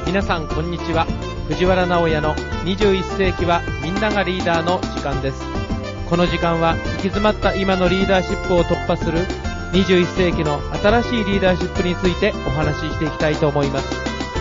皆さんこんにちは。藤原直也の21世紀はみんながリーダーの時間です。この時間は行き詰まった今のリーダーシップを突破する21世紀の新しいリーダーシップについてお話ししていきたいと思います。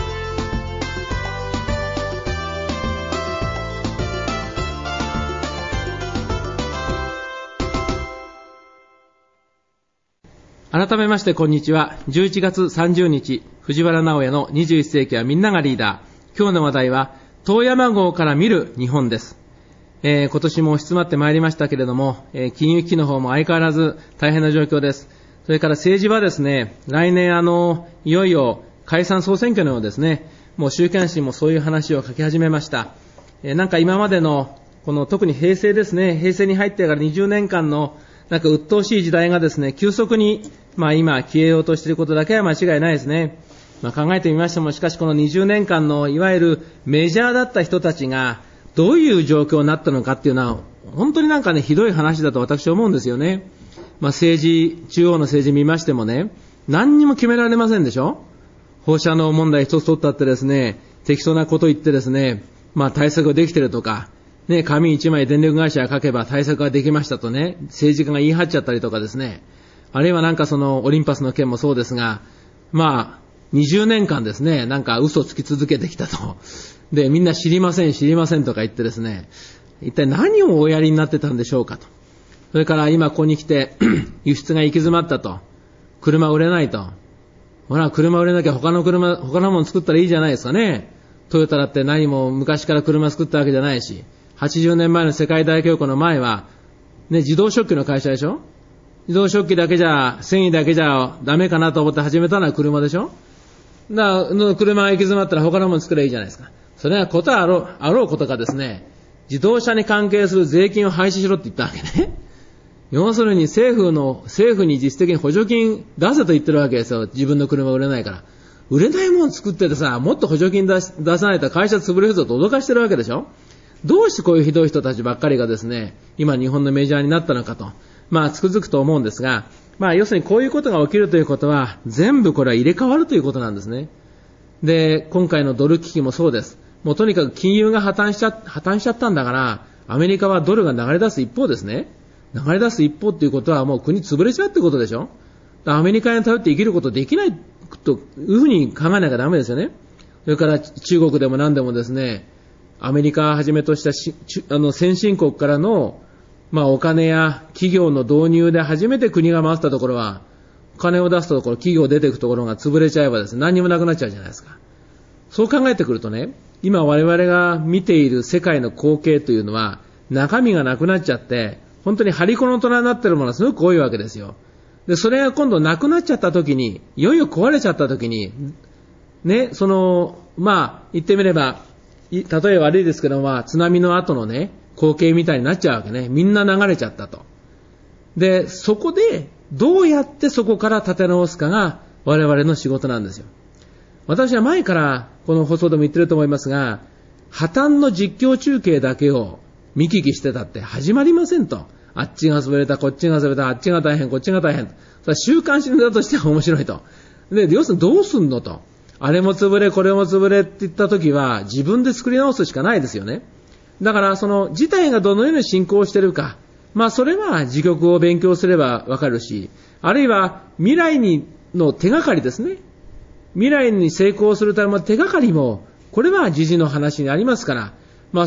改めましてこんにちは。11月30日、藤原直也の21世紀はみんながリーダー。今日の話題は、遠山号から見る日本です。今年も押し詰まってまいりましたけれども、金融危機の方も相変わらず大変な状況です。それから政治はですね、来年いよいよ解散総選挙のようですね、もう週刊誌もそういう話を書き始めました。なんか今までの、この特に平成ですね、平成に入ってから20年間のなんか鬱陶しい時代がですね、急速に今消えようとしていることだけは間違いないですね。考えてみましても、しかしこの20年間のいわゆるメジャーだった人たちがどういう状況になったのかっていうのは本当になんかね、ひどい話だと私は思うんですよね。政治、中央の政治見ましてもね、何にも決められませんでしょ。放射能問題一つ取ったってですね、適当なこと言ってですね、対策ができてるとか、ね、紙一枚電力会社が書けば対策ができましたとね、政治家が言い張っちゃったりとかですね、あるいはなんかそのオリンパスの件もそうですが、20年間ですね、なんか嘘つき続けてきたと。で、みんな知りませんとか言ってですね、一体何をおやりになってたんでしょうかと。それから今ここに来て、輸出が行き詰まったと。車売れないと。ほら、車売れなきゃ他のもの作ったらいいじゃないですかね。トヨタだって何も昔から車作ったわけじゃないし、80年前の世界大恐慌の前は、ね、自動食器の会社でしょ。自動食器だけじゃ、繊維だけじゃダメかなと思って始めたのは車でしょ。車が行き詰まったら他のもの作ればいいじゃないですか。それはことあろうことかですね、自動車に関係する税金を廃止しろって言ったわけね。要するに政府に実質的に補助金出せと言ってるわけですよ。自分の車売れないから。売れないもの作っててさ、もっと補助金出さないと会社潰れるぞと脅かしてるわけでしょ。どうしてこういうひどい人たちばっかりがですね、今日本のメジャーになったのかと。つくづくと思うんですが、要するにこういうことが起きるということは、全部これは入れ替わるということなんですね。で、今回のドル危機もそうです。もうとにかく金融が破綻しちゃったんだから、アメリカはドルが流れ出す一方ですね。流れ出す一方っていうことはもう国潰れちゃうってことでしょ。アメリカに頼って生きることできないというふうに考えなきゃダメですよね。それから中国でも何でもですね、アメリカをはじめとした先進国からのお金や企業の導入で初めて国が回ったところは、お金を出すところ、企業出ていくところが潰れちゃえばですね、何にもなくなっちゃうじゃないですか。そう考えてくるとね、今我々が見ている世界の光景というのは、中身がなくなっちゃって、本当に張り子の虎になっているものがすごく多いわけですよ。で、それが今度なくなっちゃった時に、いよいよ壊れちゃった時に、ね、言ってみれば、例え悪いですけど、津波の後のね、光景みたいになっちゃうわけね。みんな流れちゃったと。で、そこでどうやってそこから立て直すかが我々の仕事なんですよ。私は前からこの放送でも言ってると思いますが、破綻の実況中継だけを見聞きしてたって始まりませんと。あっちが潰れた、こっちが潰れた、あっちが大変、こっちが大変。それは週刊誌だとしては面白いと。で、要するにどうすんのと。あれも潰れ、これも潰れって言った時は自分で作り直すしかないですよね。だからその事態がどのように進行しているか、それは自局を勉強すればわかるし、あるいは未来の手がかりですね。未来に成功するための手がかりも、これは時事の話にありますから、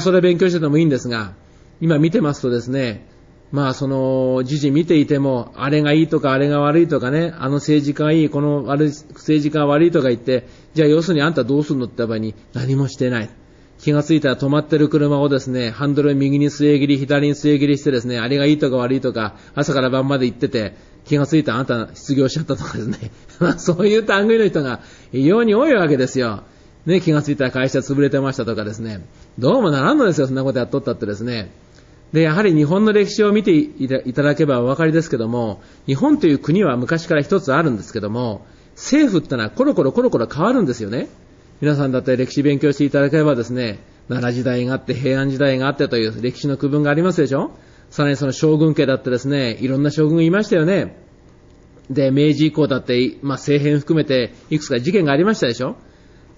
それ勉強しててもいいんですが、今見てますとですね、その時事見ていても、あれがいいとかあれが悪いとかね、あの政治家がいい、この政治家が悪いとか言って、じゃあ要するにあんたどうするのって言った場合に何もしてない。気がついたら止まってる車をですね、ハンドルを右に据え切り、左に据え切りしてですね、あれがいいとか悪いとか、朝から晩まで言ってて、気がついたらあんた失業しちゃったとかですね。そういう類の人が異様に多いわけですよ。ね、気がついたら会社潰れてましたとかですね。どうもならんのですよ、そんなことやっとったってですね。で、やはり日本の歴史を見ていただけばお分かりですけども、日本という国は昔から一つあるんですけども、政府ってのはコロコロ変わるんですよね。皆さんだって歴史勉強していただければですね、奈良時代があって平安時代があってという歴史の区分がありますでしょ。さらにその将軍家だってですね、いろんな将軍がいましたよね。で、明治以降だって、政変含めていくつか事件がありましたでしょ。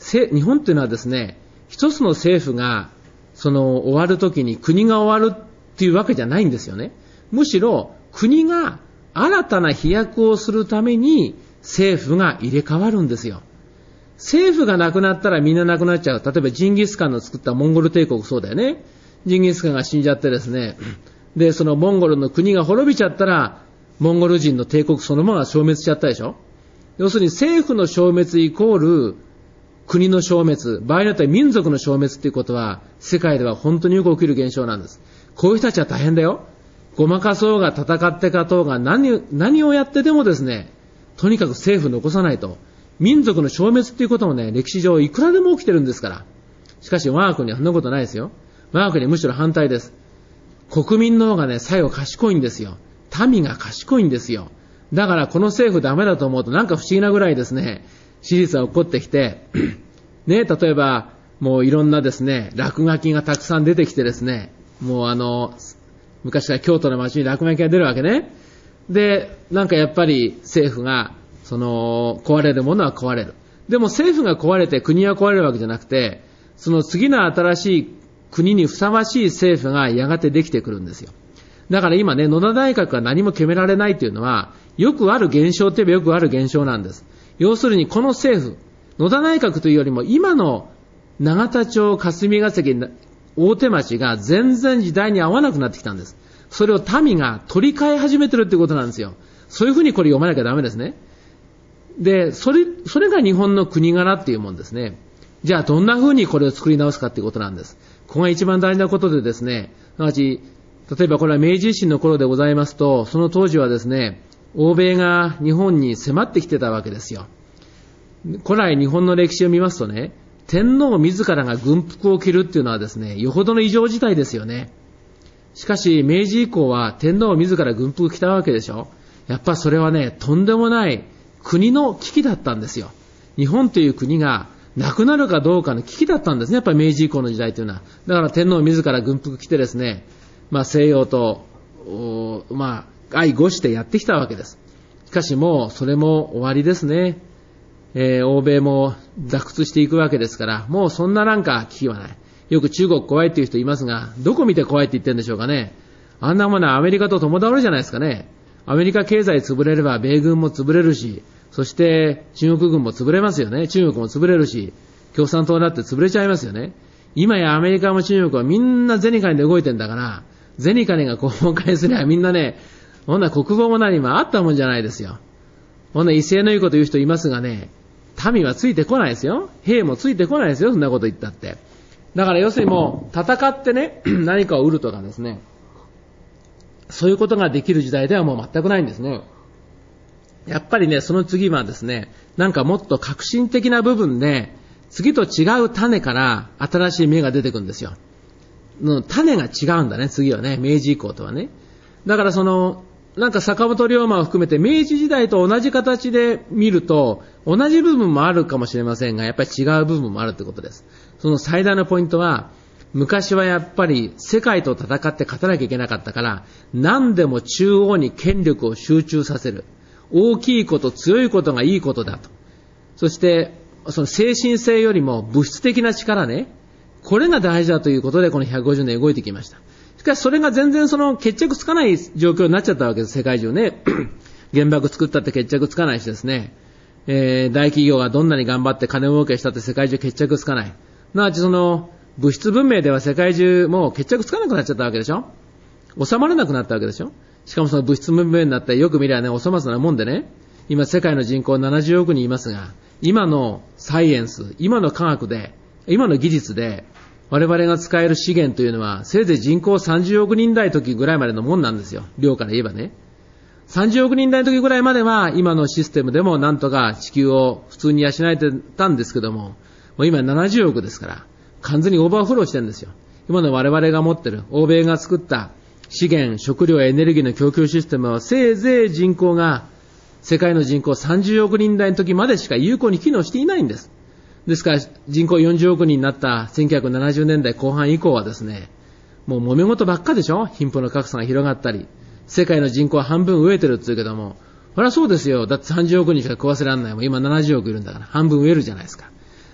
日本というのはですね、一つの政府が終わるときに国が終わるっていうわけじゃないんですよね。むしろ国が新たな飛躍をするために政府が入れ替わるんですよ。政府がなくなったらみんななくなっちゃう。例えばジンギスカンの作ったモンゴル帝国そうだよね。ジンギスカンが死んじゃってですね、でそのモンゴルの国が滅びちゃったらモンゴル人の帝国そのまま消滅しちゃったでしょ。要するに政府の消滅イコール国の消滅、場合によっては民族の消滅ということは世界では本当によく起きる現象なんです。こういう人たちは大変だよ。ごまかそうが戦って勝とうが何をやってでもですね、とにかく政府残さないと民族の消滅ということもね、歴史上いくらでも起きてるんですから。しかし我が国はそんなことないですよ。我が国はむしろ反対です。国民の方がね、最後賢いんですよ。民が賢いんですよ。だからこの政府ダメだと思うとなんか不思議なぐらいですね、史実が起こってきてね、例えばもういろんなですね、落書きがたくさん出てきてですね、もう昔から京都の街に落書きが出るわけね。で、なんかやっぱり政府が壊れるものは壊れる。でも政府が壊れて国は壊れるわけじゃなくて、その次の新しい国にふさわしい政府がやがてできてくるんですよ。だから今ね、野田内閣が何も決められないというのは、よくある現象といえばよくある現象なんです。要するにこの政府、野田内閣というよりも今の永田町、霞が関、大手町が全然時代に合わなくなってきたんです。それを民が取り替え始めてるってことなんですよ。そういうふうにこれ読まなきゃダメですね。で、それが日本の国柄っていうもんですね。じゃあどんな風にこれを作り直すかっていうことなんです。ここが一番大事なことでですね、例えばこれは明治維新の頃でございますと、その当時はですね、欧米が日本に迫ってきてたわけですよ。古来日本の歴史を見ますとね、天皇自らが軍服を着るっていうのはですね、よほどの異常事態ですよね。しかし明治以降は天皇自ら軍服を着たわけでしょ。やっぱそれはね、とんでもない国の危機だったんですよ。日本という国がなくなるかどうかの危機だったんですね。やっぱり明治以降の時代というのは。だから天皇自ら軍服着てですね、西洋と相互してやってきたわけです。しかしもうそれも終わりですね。欧米も脱出していくわけですから、もうそんななんか危機はない。よく中国怖いっていう人いますが、どこ見て怖いって言ってるんでしょうかね。あんなものはアメリカと共倒れじゃないですかね。アメリカ経済潰れれば米軍も潰れるし、そして中国軍も潰れますよね。中国も潰れるし、共産党だって潰れちゃいますよね。今やアメリカも中国はみんな銭金で動いてんだから、銭金が崩壊すればみんなね、こんな国防も何もあったもんじゃないですよ。こんな威勢のいいこと言う人いますがね、民はついてこないですよ。兵もついてこないですよ。そんなこと言ったって。だから要するにもう戦ってね、何かを売るとかですね、そういうことができる時代ではもう全くないんですね。やっぱりね、その次はですね、なんかもっと革新的な部分で、次と違う種から新しい芽が出てくるんですよ。種が違うんだね、次はね、明治以降とはね。だからなんか坂本龍馬を含めて明治時代と同じ形で見ると、同じ部分もあるかもしれませんが、やっぱり違う部分もあるということです。その最大のポイントは、昔はやっぱり世界と戦って勝たなきゃいけなかったから、何でも中央に権力を集中させる。大きいこと、強いことがいいことだと。そして、その精神性よりも物質的な力ね、これが大事だということでこの150年動いてきました。しかしそれが全然決着つかない状況になっちゃったわけです、世界中ね。原爆作ったって決着つかないしですね、大企業がどんなに頑張って金儲けしたって世界中決着つかない。なわち物質文明では世界中もう決着つかなくなっちゃったわけでしょ。収まらなくなったわけでしょ。しかもその物質文明になってよく見ればね、収まらないもんでね、今世界の人口70億人いますが、今のサイエンス、今の科学で、今の技術で我々が使える資源というのはせいぜい人口30億人台時ぐらいまでのもんなんですよ。量から言えばね。30億人台時ぐらいまでは今のシステムでもなんとか地球を普通に養えてたんですけども、もう今70億ですから完全にオーバーフローしてるんですよ。今の我々が持ってる欧米が作った資源、食料、エネルギーの供給システムはせいぜい人口が世界の人口30億人台の時までしか有効に機能していないんです。ですから人口40億人になった1970年代後半以降はですね、もう揉め事ばっかでしょ。貧富の格差が広がったり、世界の人口は半分飢えてるって言うけども、そりゃそうですよ。だって30億人しか食わせられないもん。今70億いるんだから半分飢えるじゃないですか。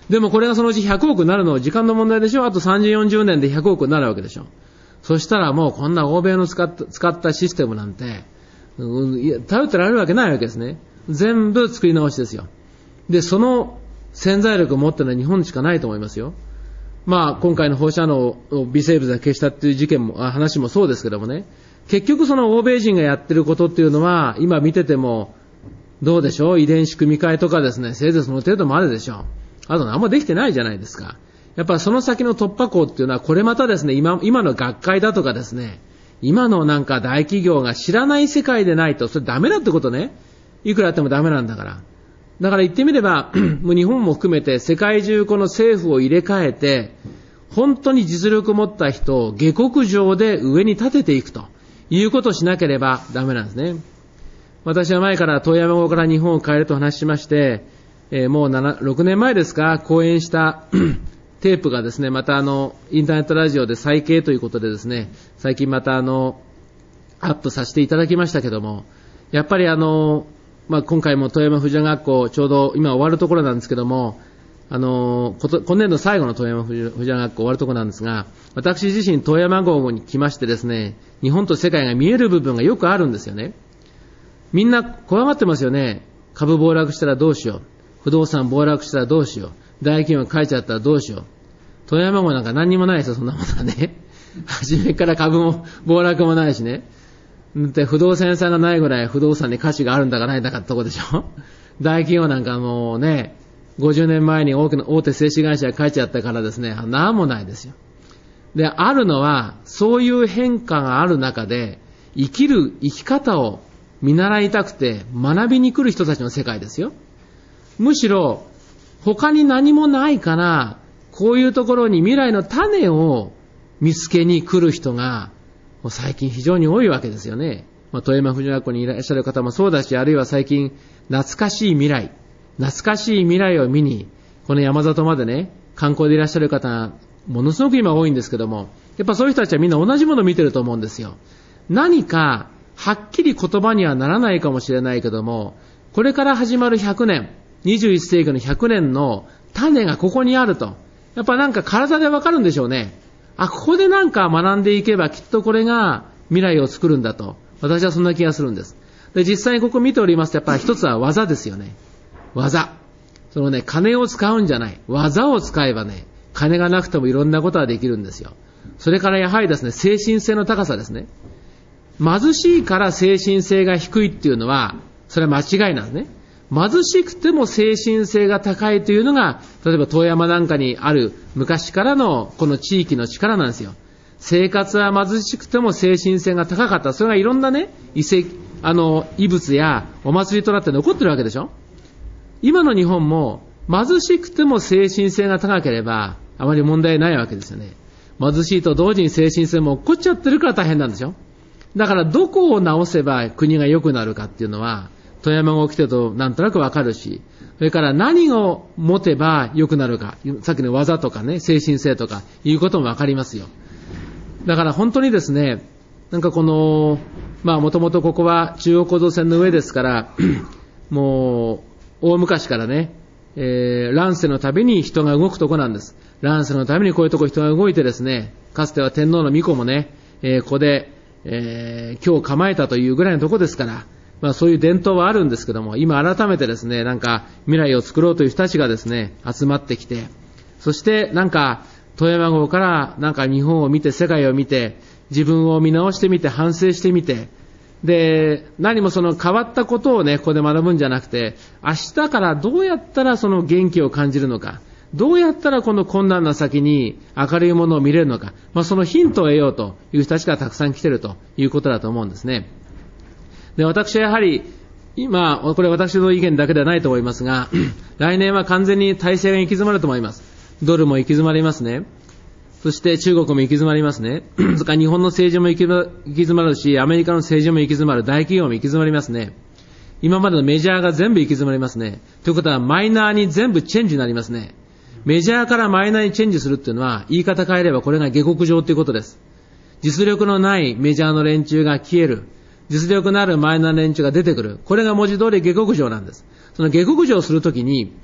でもこれがそのうち100億になるのは時間の問題でしょ。あと30、40年で100億になるわけでしょ。そしたらもうこんな欧米の使ったシステムなんて、頼ってられるわけないわけですね。全部作り直しですよ。で、その潜在力を持っているのは日本しかないと思いますよ。今回の放射能を微生物が消したっていう話もそうですけどもね。結局その欧米人がやってることっていうのは、今見てても、どうでしょう、遺伝子組み換えとかですね、せいぜいその程度もあるでしょう。あと何もできてないじゃないですか。やっぱりその先の突破口っていうのは、これまたですね、今の学会だとかですね、今のなんか大企業が知らない世界でないと、それダメだってことね。いくらやってもダメなんだから。だから言ってみれば、もう日本も含めて世界中この政府を入れ替えて、本当に実力を持った人を下克上で上に立てていくということをしなければダメなんですね。私は前から遠山号から日本を変えると話しまして、もう6年前ですか、講演したテープがですね、またインターネットラジオで再掲ということでですね、最近またアップさせていただきましたけども、やっぱり今回も富山婦人学校、ちょうど今終わるところなんですけども、今年度最後の富山婦人学校終わるところなんですが、私自身富山号に来ましてですね、日本と世界が見える部分がよくあるんですよね。みんな怖がってますよね。株暴落したらどうしよう。不動産暴落したらどうしよう。大企業が書いちゃったらどうしよう。富山号なんか何にもないですよ、そんなものはね。初めから株も暴落もないしね。で、不動産屋さんがないぐらい不動産に価値があるんだかないんだかってとこでしょ。大企業なんかもうね、50年前に大手製紙会社が書いちゃったからですね、なんもないですよ。で、あるのは、そういう変化がある中で、生き方を見習いたくて学びに来る人たちの世界ですよ。むしろ、他に何もないから、こういうところに未来の種を見つけに来る人が、最近非常に多いわけですよね。富山婦人学校にいらっしゃる方もそうだし、あるいは最近、懐かしい未来を見に、この山里までね、観光でいらっしゃる方が、ものすごく今多いんですけども、やっぱそういう人たちはみんな同じものを見てると思うんですよ。何か、はっきり言葉にはならないかもしれないけども、これから始まる100年、21世紀の100年の種がここにあると。やっぱなんか体でわかるんでしょうね。ここでなんか学んでいけばきっとこれが未来を作るんだと。私はそんな気がするんです。で、実際にここ見ておりますと、やっぱり一つは技ですよね。技。そのね、金を使うんじゃない。技を使えばね、金がなくてもいろんなことができるんですよ。それからやはりですね、精神性の高さですね。貧しいから精神性が低いっていうのは、それは間違いなんですね。貧しくても精神性が高いというのが、例えば遠山なんかにある昔からのこの地域の力なんですよ。生活は貧しくても精神性が高かった。それがいろんなね、遺物やお祭りとなって残ってるわけでしょ。今の日本も貧しくても精神性が高ければあまり問題ないわけですよね。貧しいと同時に精神性も落っこっちゃってるから大変なんでしょ。だからどこを直せば国が良くなるかっていうのは、富山が起きてるとなんとなくわかるし、それから何を持てば良くなるか、さっきの技とかね、精神性とかいうこともわかりますよ。だから本当にですね、なんかこの、もともとここは中央構造線の上ですから、もう大昔からね、乱世のたびに人が動くとこなんです。乱世のたびにこういうとこ人が動いてですね、かつては天皇の御子もね、ここで、今日構えたというぐらいのとこですから、そういう伝統はあるんですけども、今改めてですね、なんか未来を作ろうという人たちがですね、集まってきて、そしてなんか富山号からなんか日本を見て世界を見て、自分を見直してみて反省してみて、で、何もその変わったことをね、ここで学ぶんじゃなくて、明日からどうやったらその元気を感じるのか、どうやったらこの困難な先に明るいものを見れるのか、そのヒントを得ようという人たちがたくさん来ているということだと思うんですね。で、私はやはり、今、これ私の意見だけではないと思いますが、来年は完全に体制が行き詰まると思います。ドルも行き詰まりますね。そして中国も行き詰まりますね。それから日本の政治も行き詰まるし、アメリカの政治も行き詰まる、大企業も行き詰まりますね。今までのメジャーが全部行き詰まりますね。ということはマイナーに全部チェンジになりますね。メジャーからマイナーにチェンジするっていうのは、言い方変えればこれが下克上ということです。実力のないメジャーの連中が消える。実力のあるマイナーの連中が出てくる。これが文字通り下克上なんです。その下克上するときに、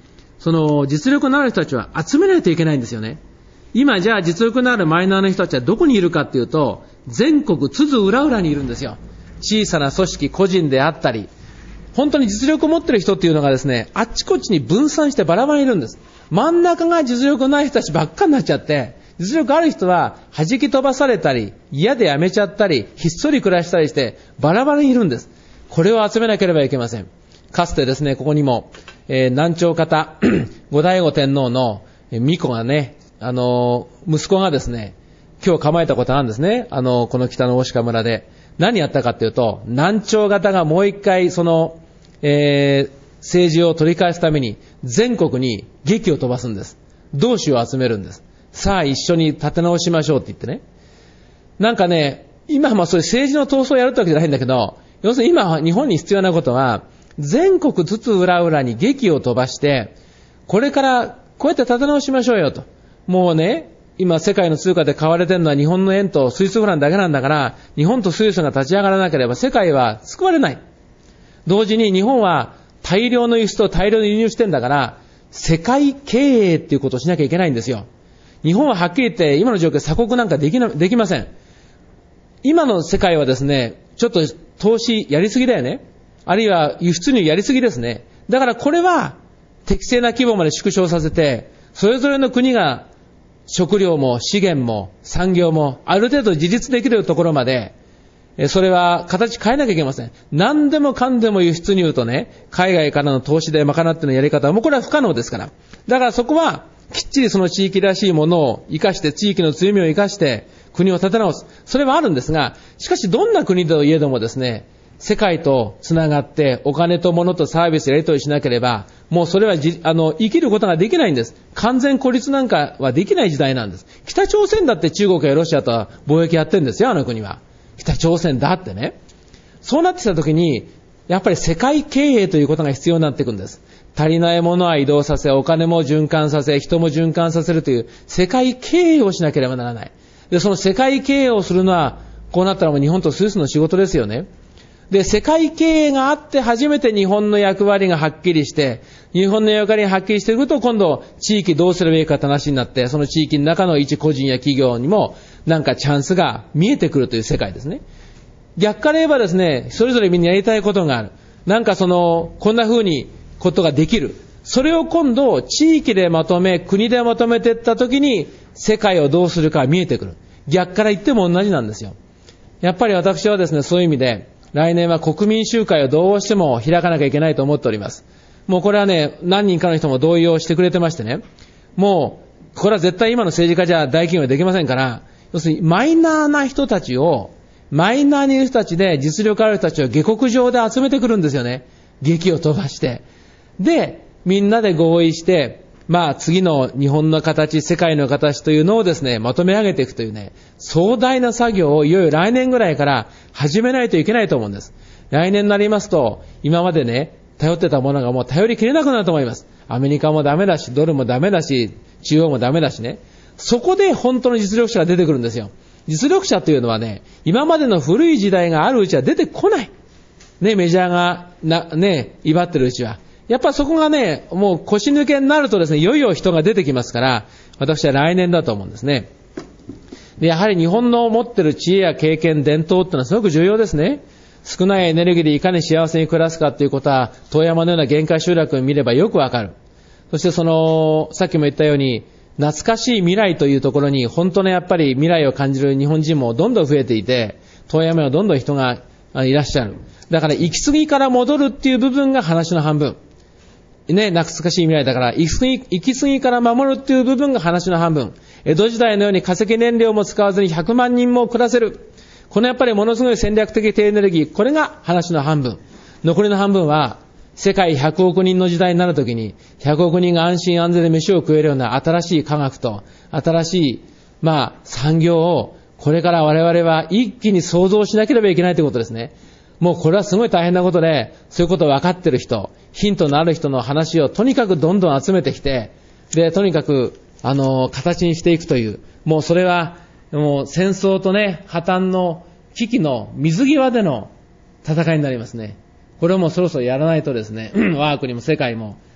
その実力のある人たちは集めないといけないんですよね。今じゃあ実力のあるマイナーの人たちはどこにいるかっていうと、全国津々浦々にいるんですよ。小さな組織、個人であったり、本当に実力を持っている人っていうのがですね、あっちこっちに分散してバラバラにいるんです。真ん中が実力のない人たちばっかになっちゃって、実力ある人は弾き飛ばされたり、嫌で辞めちゃったり、ひっそり暮らしたりしてバラバラにいるんです。これを集めなければいけません。かつてですね、ここにも、南朝方後醍醐天皇の巫女がね、息子がですね、今日構えたことなんですね。この北の大鹿村で何やったかっていうと、南朝方がもう一回その、政治を取り返すために全国に檄を飛ばすんです。同志を集めるんです。さあ一緒に立て直しましょうって言ってね。なんかね、今はそういう政治の闘争をやるってわけじゃないんだけど、要するに今日本に必要なことは、全国津々浦々に檄を飛ばして、これからこうやって立て直しましょうよと。もうね、今世界の通貨で買われてるのは日本の円とスイスフランだけなんだから、日本とスイスが立ち上がらなければ世界は救われない。同時に日本は大量の輸出と大量の輸入してんだから、世界経営っていうことをしなきゃいけないんですよ。日本ははっきり言って今の状況鎖国なんかできません。今の世界はですね、ちょっと投資やりすぎだよね。あるいは輸出入やりすぎですね。だからこれは適正な規模まで縮小させて、それぞれの国が食料も資源も産業もある程度自立できるところまで、それは形変えなきゃいけません。何でもかんでも輸出入とね、海外からの投資で賄ってのやり方はもうこれは不可能ですから。だからそこはきっちりその地域らしいものを生かして、地域の強みを生かして国を立て直す。それはあるんですが、しかしどんな国といえどもですね、世界とつながってお金と物とサービスやり取りしなければ、もうそれは生きることができないんです。完全孤立なんかはできない時代なんです。北朝鮮だって中国やロシアとは貿易やってるんですよ、あの国は。北朝鮮だってね。そうなってきたときに、やっぱり世界経営ということが必要になっていくんです。足りないものは移動させ、お金も循環させ、人も循環させるという世界経営をしなければならない。で、その世界経営をするのは、こうなったらもう日本とスイスの仕事ですよね。で、世界経営があって初めて日本の役割がはっきりして、日本の役割がはっきりしてくると、今度地域どうすればいいかって話になって、その地域の中の一個人や企業にもなんかチャンスが見えてくるという世界ですね。逆から言えばですね、それぞれみんなやりたいことがある。なんかこんな風にことができる。それを今度地域でまとめ、国でまとめていったときに世界をどうするか見えてくる。逆から言っても同じなんですよ。やっぱり私はですね、そういう意味で来年は国民集会をどうしても開かなきゃいけないと思っております。もうこれはね、何人かの人も同意をしてくれてましてね、もうこれは絶対今の政治家じゃ大企業はできませんから、要するにマイナーな人たちを、マイナーにいる人たちで実力ある人たちを下克上で集めてくるんですよね。檄を飛ばして。で、みんなで合意して、次の日本の形、世界の形というのをですね、まとめ上げていくというね、壮大な作業をいよいよ来年ぐらいから始めないといけないと思うんです。来年になりますと、今までね、頼ってたものがもう頼りきれなくなると思います。アメリカもダメだし、ドルもダメだし、中央もダメだしね。そこで本当の実力者が出てくるんですよ。実力者というのはね、今までの古い時代があるうちは出てこない。ね、メジャーが威張ってるうちは。やっぱそこがね、もう腰抜けになるとですね、いよいよ人が出てきますから、私は来年だと思うんですね。で、やはり日本の持ってる知恵や経験、伝統ってのはすごく重要ですね。少ないエネルギーでいかに幸せに暮らすかということは、遠山のような限界集落を見ればよくわかる。そしてさっきも言ったように、懐かしい未来というところに、本当のやっぱり未来を感じる日本人もどんどん増えていて、遠山はどんどん人がいらっしゃる。だから行き過ぎから戻るっていう部分が話の半分。ね、懐かしい未来だから、行き過ぎから守るっていう部分が話の半分。江戸時代のように化石燃料も使わずに100万人も暮らせる。このやっぱりものすごい戦略的低エネルギー、これが話の半分。残りの半分は、世界100億人の時代になるときに、100億人が安心安全で飯を食えるような新しい科学と、新しい、産業を、これから我々は一気に創造しなければいけないということですね。もうこれはすごい大変なことで、そういうことを分かっている人、ヒントのある人の話をとにかくどんどん集めてきて、で、とにかく、形にしていくという、もうそれは、もう戦争とね、破綻の危機の水際での戦いになりますね。これをもうそろそろやらないとですね、我が国も世界も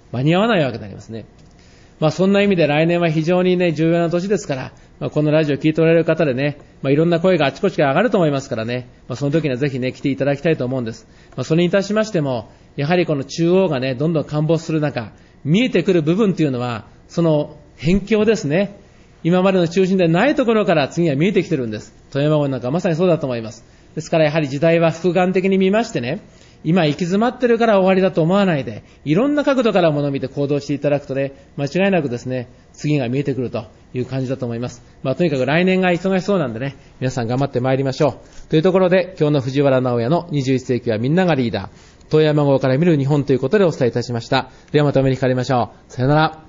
間に合わないわけになりますね。そんな意味で来年は非常にね、重要な年ですから、このラジオを聞いておられる方でね、いろんな声があちこちから上がると思いますからね、その時にはぜひね、来ていただきたいと思うんです。それにいたしましても、やはりこの中央がね、どんどん陥没する中、見えてくる部分というのは、その辺境ですね。今までの中心でないところから次は見えてきてるんです。富山号なんかまさにそうだと思います。ですからやはり時代は複眼的に見ましてね、今行き詰まってるから終わりだと思わないで、いろんな角度から物を見て行動していただくとね、間違いなくですね、次が見えてくるという感じだと思います。とにかく来年が忙しそうなんでね、皆さん頑張ってまいりましょう。というところで、今日の藤原直也の21世紀はみんながリーダー、遠山号から見る日本ということでお伝えいたしました。ではまたお目にかかりましょう。さよなら。